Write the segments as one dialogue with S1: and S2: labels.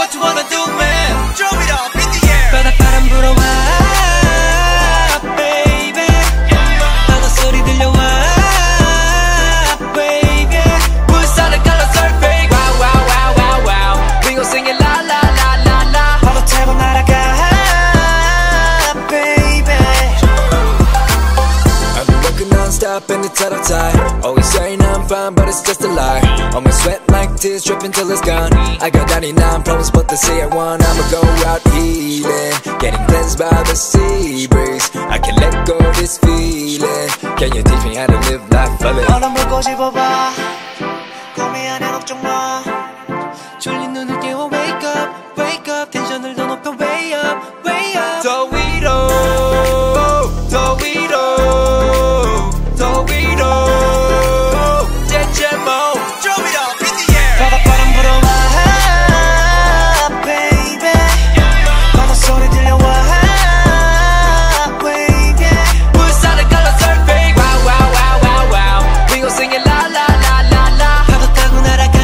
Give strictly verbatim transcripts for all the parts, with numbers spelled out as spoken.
S1: What you wanna do man Throw it up in the air
S2: 바닷바람 불어와 baby 바다 소리 들려와 baby
S1: 불살을 갈라 surfing Wow wow wow wow wow We gon' sing it la la la la la
S2: 파도 타고 날아가 baby
S3: I've been working non-stop and it's out of time. Always saying I'm fine but it's just a lie. All my sweat like tears dripping till it's gone. I got ninety-nine problems but they say I won. I'ma go out healing, getting cleansed by the sea breeze. I can't let go of this feeling. Can you teach me how to live life fully?
S2: 얼음 물고 집어봐 고민 안해 걱정 마 졸린 눈을 깨워 wake up wake up 텐션을 더 높여 way up way up
S1: 더 위로 더 위로 더 위로 제제모 Throw it up in the air
S2: 바닷바람 불어와 baby 바다 소리 들려와 baby
S1: 불살을 갈라 surfing Wow wow wow wow wow We gon' sing it la la la la la
S2: 파도 타고 날아가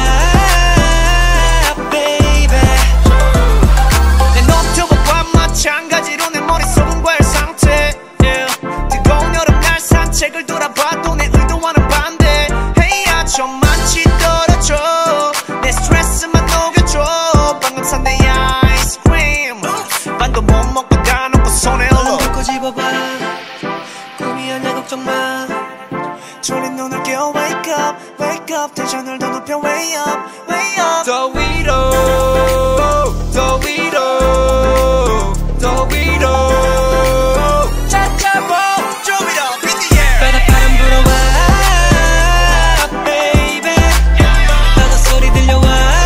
S2: baby
S1: 내 노트북과 마찬가지로 내 머릿속은 과열 상태 yeah. 뜨거운 여름날 산책을 돌아봐도 내 의도와는 반대 Hey 야 좀만치 떨어져 내 스트레스만 녹여줘 방금 산 내 아이스크림 반도 못 먹고 다 놓고 손에
S2: 얼음
S1: 올려
S2: 물고 집어봐 꿈이 아냐 걱정 마 졸린 눈을 깨워 wake up wake up 텐션을 더 높여 way up way up
S1: 더 위로 더 위로 더 위로 찾아보 Throw it up in the air
S2: 바닷바람 불어와 baby 바다 소리 들려와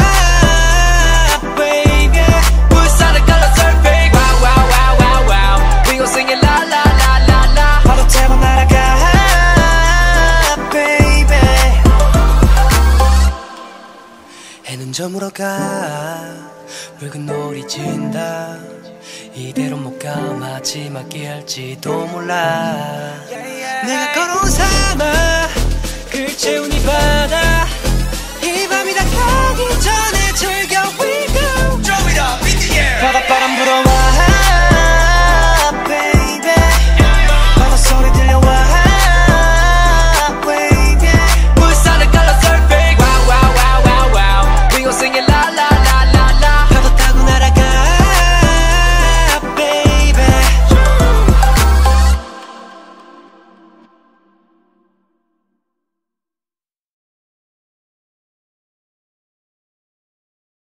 S2: baby
S1: 불살을 갈라 surfing Wow wow wow wow wow We gon' sing it la la la la la
S2: 파도 타고 날아가 baby 해는 저물어 가 붉은 노을이 진다 이대로 못 가 마지막이 할지도 몰라 내가 걸어온 사막